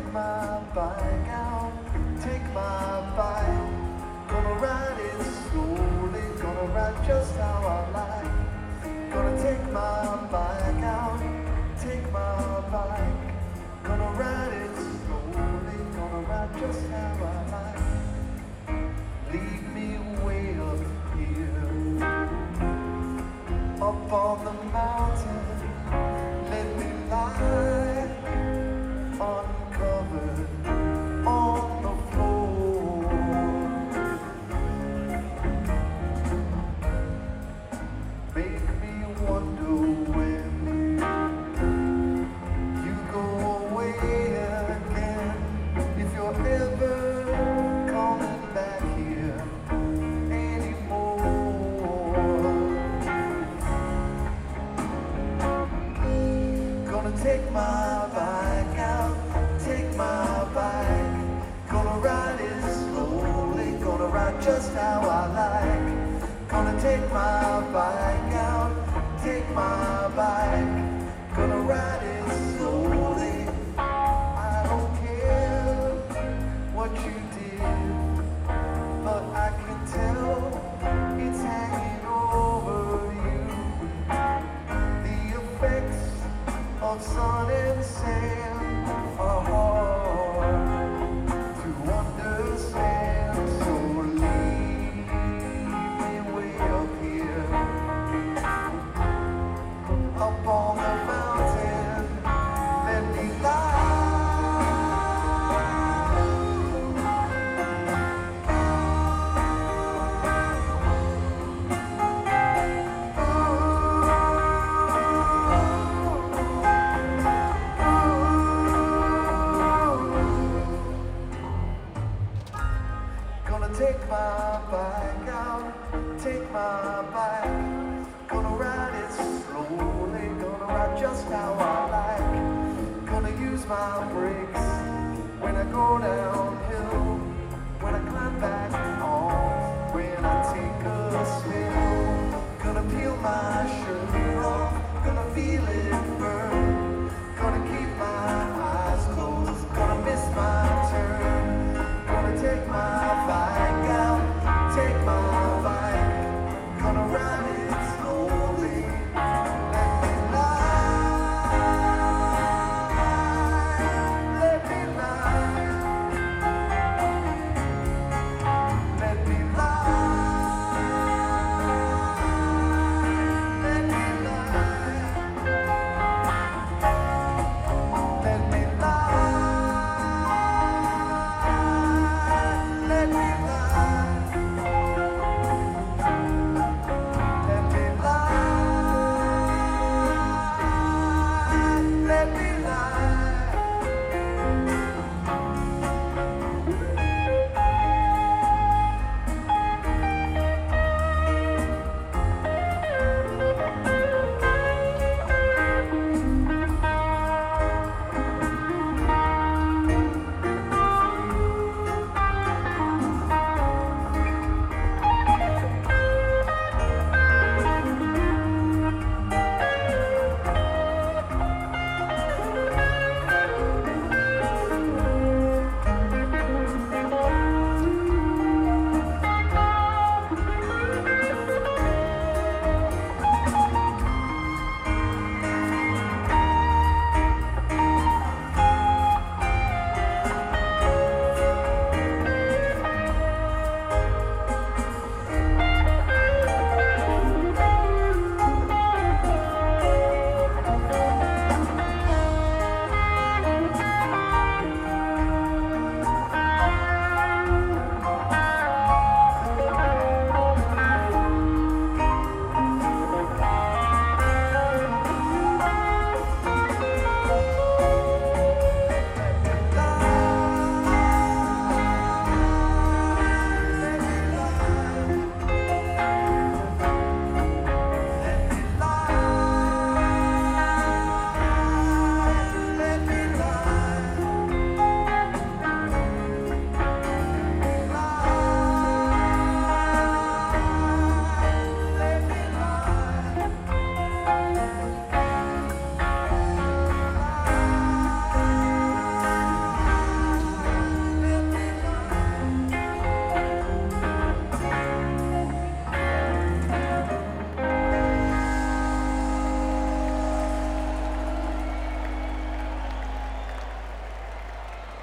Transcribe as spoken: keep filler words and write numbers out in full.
take my bike out, take my bike. Gonna ride it slowly, gonna ride just how I like. Gonna take my bike out, take my bike. Gonna ride it slowly, gonna ride just how I like. Leave me way up here, up on the mountain. Let me lie uncovered on the floor. Make me wonder when you go away again, if you're ever coming back here anymore. Gonna take my bike out, take my bike. Gonna ride it slowly, gonna ride just how I like. Gonna take my bike out, take my bike. Gonna ride it slowly. I don't care what you did, but I can tell it's hanging over you. The effects of sun and sand.